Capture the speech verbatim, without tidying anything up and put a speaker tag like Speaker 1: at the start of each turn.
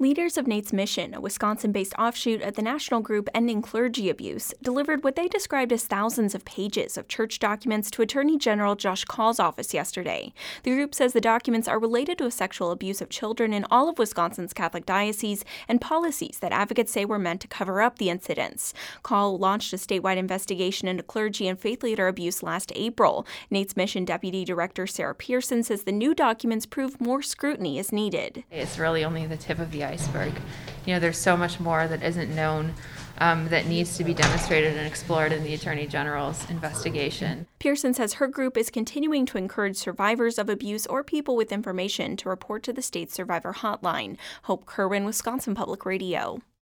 Speaker 1: Leaders of Nate's Mission, a Wisconsin-based offshoot of the national group Ending Clergy Abuse, delivered what they described as thousands of pages of church documents to Attorney General Josh Kaul's office yesterday. The group says the documents are related to sexual abuse of children in all of Wisconsin's Catholic dioceses and policies that advocates say were meant to cover up the incidents. Kaul launched a statewide investigation into clergy and faith leader abuse last April. Nate's Mission Deputy Director Sarah Pearson says the new documents prove more scrutiny is needed.
Speaker 2: It's really only the tip of the iceberg. You know, there's so much more that isn't known um, that needs to be demonstrated and explored in the Attorney General's investigation.
Speaker 1: Pearson says her group is continuing to encourage survivors of abuse or people with information to report to the state's survivor hotline. Hope Kerwin, Wisconsin Public Radio.